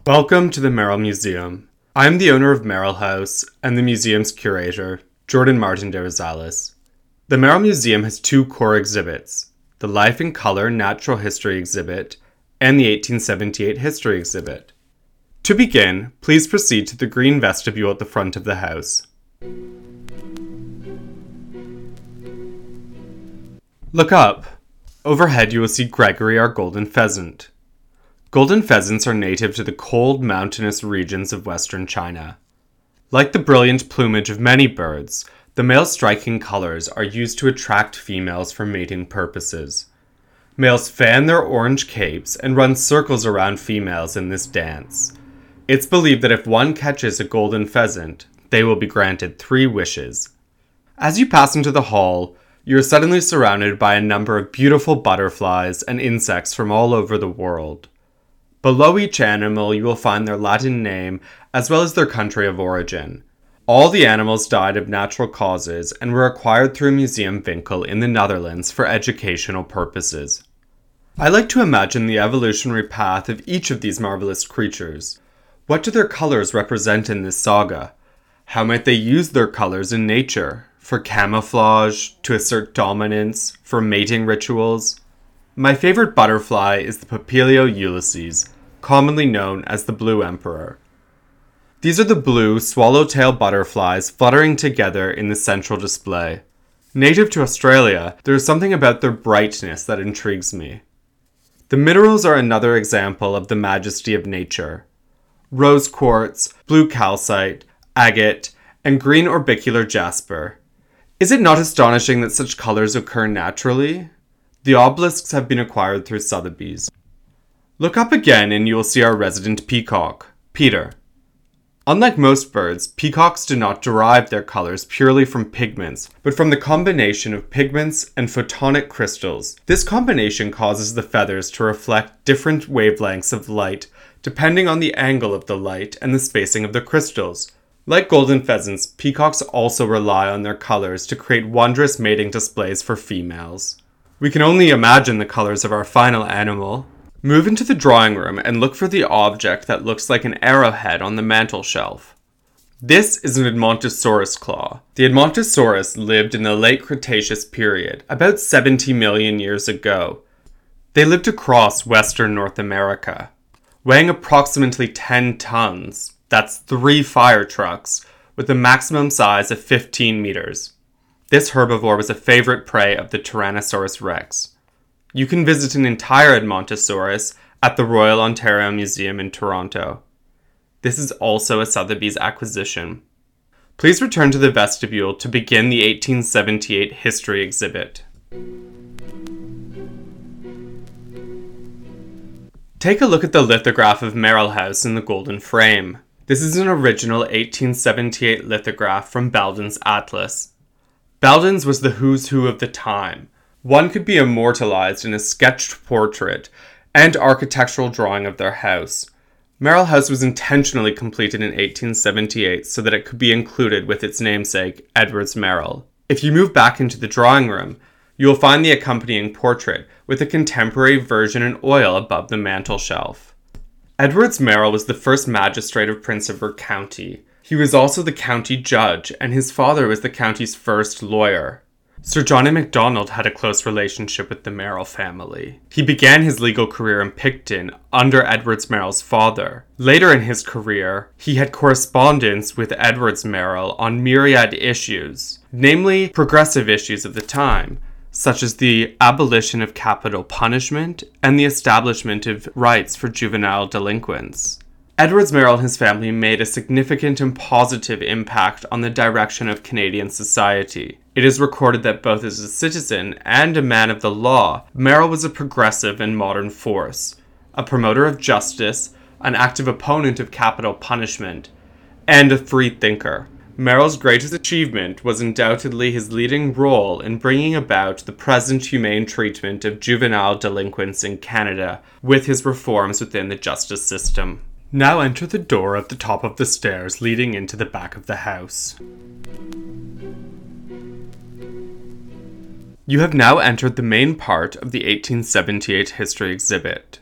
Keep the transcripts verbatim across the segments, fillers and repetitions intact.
Welcome to the Merrill Museum. I am the owner of Merrill House and the museum's curator, Jordan Martin de Rosales. The Merrill Museum has two core exhibits, the Life in Color Natural History exhibit and the eighteen seventy-eight History exhibit. To begin, please proceed to the green vestibule at the front of the house. Look up. Overhead you will see Gregory, our golden pheasant. Golden pheasants are native to the cold, mountainous regions of western China. Like the brilliant plumage of many birds, the male's striking colors are used to attract females for mating purposes. Males fan their orange capes and run circles around females in this dance. It's believed that if one catches a golden pheasant, they will be granted three wishes. As you pass into the hall, you are suddenly surrounded by a number of beautiful butterflies and insects from all over the world. Below each animal, you will find their Latin name as well as their country of origin. All the animals died of natural causes and were acquired through Museum Winkel in the Netherlands for educational purposes. I like to imagine the evolutionary path of each of these marvelous creatures. What do their colors represent in this saga? How might they use their colors in nature? For camouflage, to assert dominance, for mating rituals? My favorite butterfly is the Papilio ulysses, commonly known as the Blue Emperor. These are the blue swallowtail butterflies fluttering together in the central display. Native to Australia, there is something about their brightness that intrigues me. The minerals are another example of the majesty of nature. Rose quartz, blue calcite, agate, and green orbicular jasper. Is it not astonishing that such colors occur naturally? The obelisks have been acquired through Sotheby's. Look up again and you will see our resident peacock, Peter. Unlike most birds, peacocks do not derive their colors purely from pigments, but from the combination of pigments and photonic crystals. This combination causes the feathers to reflect different wavelengths of light, depending on the angle of the light and the spacing of the crystals. Like golden pheasants, peacocks also rely on their colors to create wondrous mating displays for females. We can only imagine the colors of our final animal. Move into the drawing room and look for the object that looks like an arrowhead on the mantel shelf. This is an Edmontosaurus claw. The Edmontosaurus lived in the late Cretaceous period, about seventy million years ago. They lived across western North America. Weighing approximately ten tons, that's three fire trucks, with a maximum size of fifteen meters. This herbivore was a favorite prey of the Tyrannosaurus rex. You can visit an entire Edmontosaurus at the Royal Ontario Museum in Toronto. This is also a Sotheby's acquisition. Please return to the vestibule to begin the eighteen seventy-eight History exhibit. Take a look at the lithograph of Merrill House in the golden frame. This is an original eighteen seventy-eight lithograph from Belden's Atlas. Belden's was the who's who of the time. One could be immortalized in a sketched portrait and architectural drawing of their house. Merrill House was intentionally completed in eighteen seventy-eight so that it could be included with its namesake, Edwards Merrill. If you move back into the drawing room, you will find the accompanying portrait with a contemporary version in oil above the mantel shelf. Edwards Merrill was the first magistrate of Prince Edward County. He was also the county judge, and his father was the county's first lawyer. Sir Johnny MacDonald had a close relationship with the Merrill family. He began his legal career in Picton under Edwards Merrill's father. Later in his career, he had correspondence with Edwards Merrill on myriad issues, namely progressive issues of the time, such as the abolition of capital punishment and the establishment of rights for juvenile delinquents. Edwards Merrill and his family made a significant and positive impact on the direction of Canadian society. It is recorded that both as a citizen and a man of the law, Merrill was a progressive and modern force, a promoter of justice, an active opponent of capital punishment, and a free thinker. Merrill's greatest achievement was undoubtedly his leading role in bringing about the present humane treatment of juvenile delinquents in Canada with his reforms within the justice system. Now enter the door at the top of the stairs leading into the back of the house. You have now entered the main part of the eighteen seventy-eight History exhibit.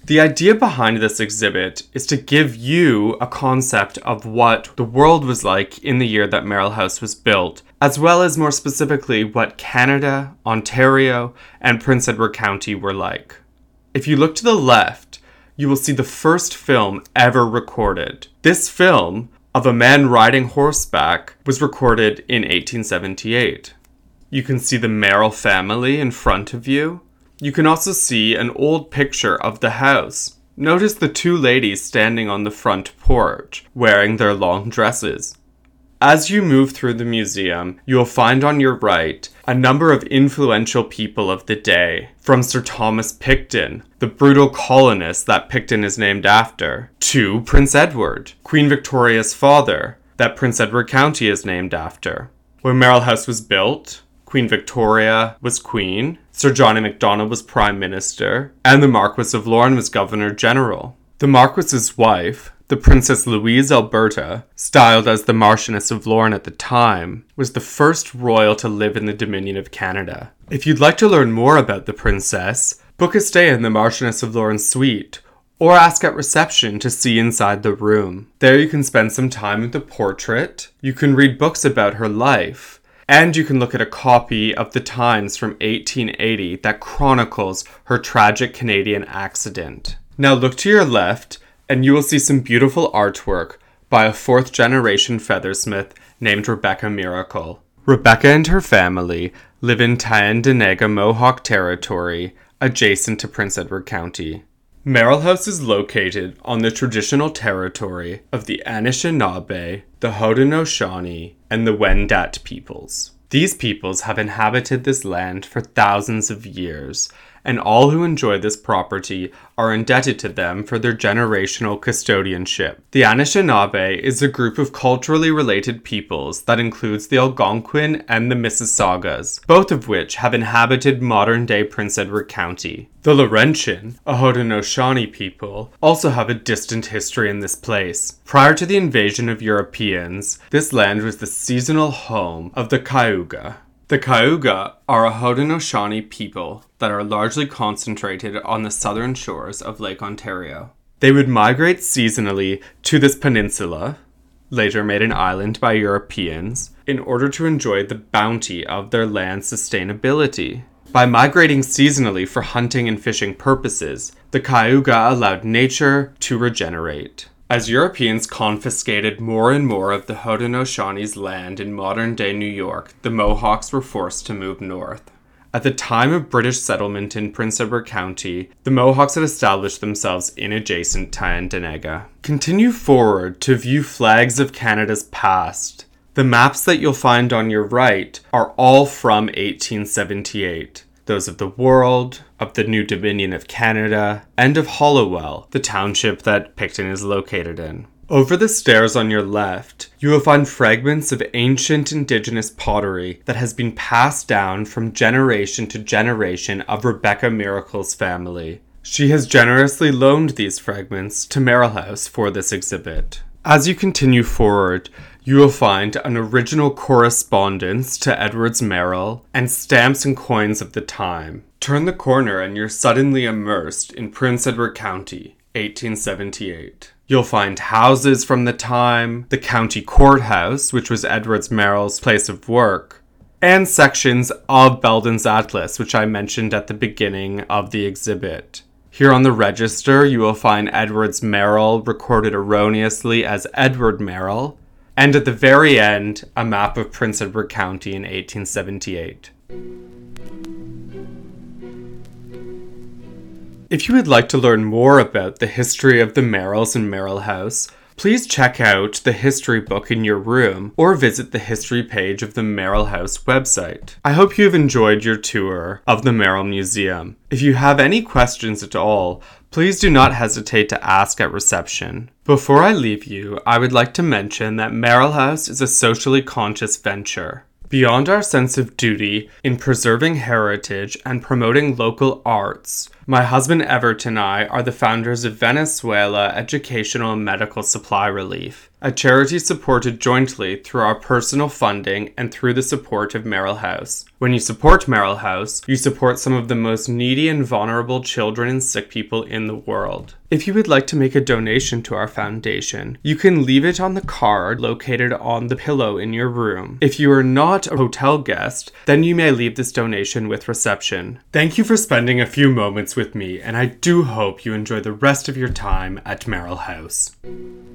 The idea behind this exhibit is to give you a concept of what the world was like in the year that Merrill House was built, as well as more specifically what Canada, Ontario, and Prince Edward County were like. If you look to the left, you will see the first film ever recorded. This film, of a man riding horseback, was recorded in eighteen seventy-eight. You can see the Merrill family in front of you. You can also see an old picture of the house. Notice the two ladies standing on the front porch, wearing their long dresses. As you move through the museum, you will find on your right a number of influential people of the day, from Sir Thomas Picton, the brutal colonist that Picton is named after, to Prince Edward, Queen Victoria's father, that Prince Edward County is named after. When Merrill House was built, Queen Victoria was queen, Sir John A. Macdonald was prime minister, and the Marquess of Lorne was governor general. The Marquess's wife, the Princess Louise Alberta, styled as the Marchioness of Lorne at the time, was the first royal to live in the Dominion of Canada. If you'd like to learn more about the princess, book a stay in the Marchioness of Lorne's suite, or ask at reception to see inside the room. There you can spend some time with the portrait, you can read books about her life, and you can look at a copy of the Times from eighteen eighty that chronicles her tragic Canadian accident. Now look to your left, and you will see some beautiful artwork by a fourth generation feathersmith named Rebecca Miracle. Rebecca and her family live in Tyendinaga Mohawk Territory, adjacent to Prince Edward County. Merrill House is located on the traditional territory of the Anishinaabe, the Haudenosaunee, and the Wendat peoples. These peoples have inhabited this land for thousands of years, and all who enjoy this property are indebted to them for their generational custodianship. The Anishinaabe is a group of culturally related peoples that includes the Algonquin and the Mississaugas, both of which have inhabited modern-day Prince Edward County. The Laurentian, a Haudenosaunee people, also have a distant history in this place. Prior to the invasion of Europeans, this land was the seasonal home of the Cayuga. The Cayuga are a Haudenosaunee people that are largely concentrated on the southern shores of Lake Ontario. They would migrate seasonally to this peninsula, later made an island by Europeans, in order to enjoy the bounty of their land's sustainability. By migrating seasonally for hunting and fishing purposes, the Cayuga allowed nature to regenerate. As Europeans confiscated more and more of the Haudenosaunee land in modern-day New York, the Mohawks were forced to move north. At the time of British settlement in Prince Edward County, the Mohawks had established themselves in adjacent Tyendinaga. Continue forward to view flags of Canada's past. The maps that you'll find on your right are all from eighteen seventy-eight. Those of the world, of the new Dominion of Canada, and of Hollowell, the township that Picton is located in. Over the stairs on your left, you will find fragments of ancient Indigenous pottery that has been passed down from generation to generation of Rebecca Miracle's family. She has generously loaned these fragments to Merrill House for this exhibit. As you continue forward, you will find an original correspondence to Edward's Merrill and stamps and coins of the time. Turn the corner and you're suddenly immersed in Prince Edward County, eighteen seventy-eight. You'll find houses from the time, the county courthouse, which was Edward's Merrill's place of work, and sections of Belden's Atlas, which I mentioned at the beginning of the exhibit. Here on the register, you will find Edward's Merrill recorded erroneously as Edward Merrill, and at the very end, a map of Prince Edward County in eighteen seventy-eight. If you would like to learn more about the history of the Merrills and Merrill House, please check out the history book in your room or visit the history page of the Merrill House website. I hope you have enjoyed your tour of the Merrill Museum. If you have any questions at all, please do not hesitate to ask at reception. Before I leave you, I would like to mention that Merrill House is a socially conscious venture. Beyond our sense of duty in preserving heritage and promoting local arts, My husband Everett and I are the founders of Venezuela Educational and Medical Supply Relief, a charity supported jointly through our personal funding and through the support of Merrill House. When you support Merrill House, you support some of the most needy and vulnerable children and sick people in the world. If you would like to make a donation to our foundation, you can leave it on the card located on the pillow in your room. If you are not a hotel guest, then you may leave this donation with reception. Thank you for spending a few moments with me, and I do hope you enjoy the rest of your time at Merrill House.